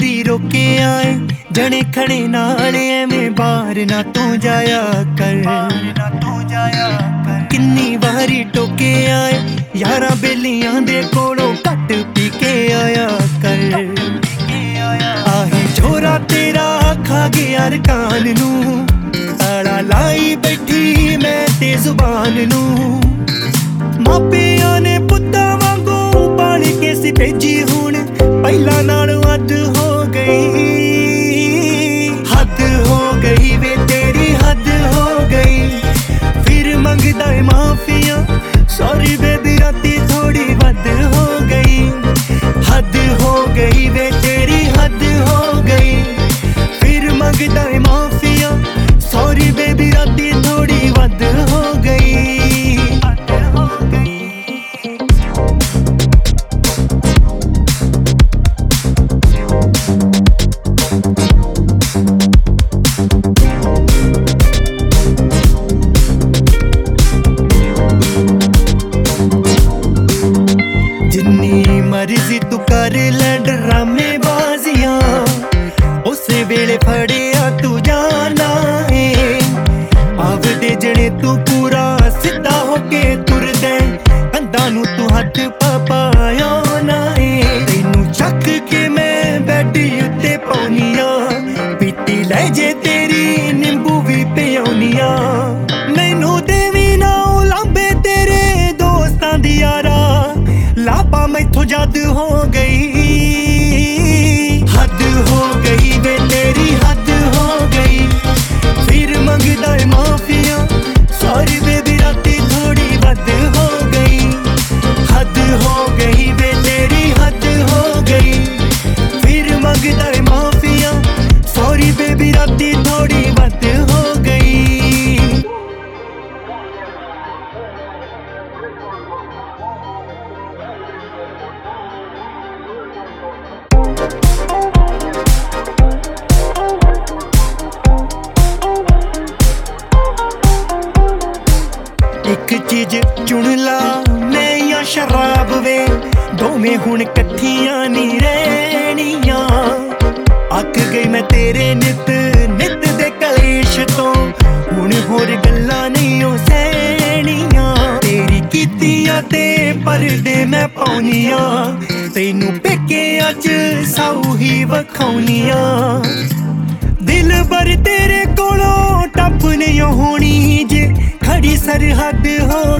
ਵਾਰੀ ਰੋਕੇ ਆਏ ਜਣੇ ਖੜੇ ਨਾਲ ਐਵੇਂ ਬਾਹਰ ਨਾ ਤੂੰ ਜਾਇਆ ਕਰ। ਕਿੰਨੀ ਵਾਰੀ ਟੋਕੇ ਆਏ ਯਾਰਾਂ ਬੇਲੀਆਂ ਦੇ ਕੋਲੋਂ ਘੱਟ ਪੀ ਕੇ ਆਇਆ ਕਰ। ਆਹੀ ਝੋਰਾ ਤੇਰਾ ਖਾ ਗਿਆ ਅਰਕਾਨ ਨੂੰ, ਤਾਲਾ ਲਾਈ ਬੈਠੀ ਮੈਂ ਤੇ ਜ਼ੁਬਾਨ ਨੂੰ। ਮਾਪਿਆਂ ਨੇ ਪੁੱਤਾਂ ਵਾਂਗੂ ਪਾਲ ਕੇ ਸੀ ਭੇਜੀ, ਹੁਣ ਪਹਿਲਾਂ ਨਾਲੋਂ ਹੱਦ ਹੋ ਗਈ। ਹੱਦ ਹੋ ਗਈ ਵੇ ਤੇਰੀ ਹੱਦ ਹੋ ਗਈ। ਫਿਰ ਮੰਗਦਾ ਏ ਮਾਫੀਆਂ, ਸੌਰੀ ਬੇਬੀ ਰਾਤੀ ਥੋੜੀ ਵੱਧ ਹੋ ਗਈ। ਹੱਦ ਹੋ ਗਈ ਵੇ ਤੇਰੀ ਹੱਦ ਹੋ ਗਈ। ਫਿਰ ਮੰਗਦਾ ਏ ਮਾਫੀਆਂ, ਸੌਰੀ ਬੇਬੀ ਰਾਤੀ ਥੋੜੀ ਵੱਧ ਹੋ ਗਈ। ਜਿੰਨੀ ਮਰਜ਼ੀ ਤੂੰ ਕਰ ਲੈ ਡਰਾਮੇ ਬਾਜ਼ੀਆਂ, ਉਸੇ ਵੇਲੇ ਫੜਿਆ ਤੂੰ ਜਾਣਾ ਏ। ਆਪਦੇ ਜਣੇ ਤੂੰ ਪੂਰਾ ਸਿੱਧਾ ਹੋ ਕੇ ਤੁਰਦਾ, ਕੰਧਾਂ ਨੂੰ ਤੂੰ ਹੱਥ ਪਾਇਆ ਨਾ ਏ। ਤੈਨੂੰ ਚੱਕ ਕੇ ਮੈਂ ਬੈੱਡ ਉੱਤੇ ਪਾਉਣੀਆਂ, ਪੀਤੀ ਲੈ ਜੇ ਤੇਰੀ ਨਿੰਬੂ ਵੀ ਪਿਆਉਣੀਆਂ। ਮੈਨੂੰ ਦੇਵੀ ਨਾ ਉਲਾਂਬੇ ਤੇਰੇ ਦੋਸਤਾਂ ਦੀ ਯਾਰਾ, ਲਾਪਾ ਮੈਥੋਂ ਜਦ ਹੋ ਗਈ। ਹੱਦ ਹੋ ਗਈ ਵੇ ਤੇਰੀ ਹੱਦ ਹੋ ਗਈ। ਫਿਰ ਮੰਗਦਾ ਏ ਮਾਫੀਆਂ, ਸੌਰੀ ਬੇਬੀ ਰਾਤੀ ਥੋੜੀ ਵੱਧ ਹੋ ਗਈ। ਹੱਦ ਹੋ ਗਈ ਵੇ ਤੇਰੀ ਹੱਦ ਹੋ ਗਈ। ਫਿਰ ਮੰਗਦਾ ਏ ਮਾਫੀਆਂ, ਸੌਰੀ ਬੇਬੀ ਰਾਤੀ ਥੋੜੀ ਵੱਧ ਹੋ ਗਈ। ਇੱਕ ਚੀਜ਼ ਚੁਣ ਲਾ ਮੈਂ ਜਾਂ ਸ਼ਰਾਬ ਵੇ, ਦੋਵੇਂ ਹੁਣ ਇਕੱਠੀਆਂ ਨਹੀਂ ਰਹਿਣੀਆਂ। ਅੱਕ ਗਈ ਮੈਂ ਤੇਰੇ ਨਿੱਤ ਨਿੱਤ ਦੇ ਕਲੇਸ਼ ਤੋਂ, ਹੁਣ ਹੋਰ ਗੱਲਾਂ ਨਹੀਂ ਉਹ ਸਹਿਣੀਆਂ। ਤੇਰੀ ਕੀਤੀਆਂ ਤੇ ਪਰਦੇ ਮੈਂ ਪਾਉਣੀਆਂ, ਤੈਨੂੰ ਪੇਕਿਆਂ 'ਚ ਸਾਊ ਹੀ ਵਿਖਾਉਣੀਆਂ। ਦਿਲ ਭਰ ਤੇਰੇ ਕੋਲੋਂ ਟੱਪ ਨਹੀਂ ਹੋਣੀ, ਜੇ ਖੜੀ ਸਰਹੱਦ ਹੋ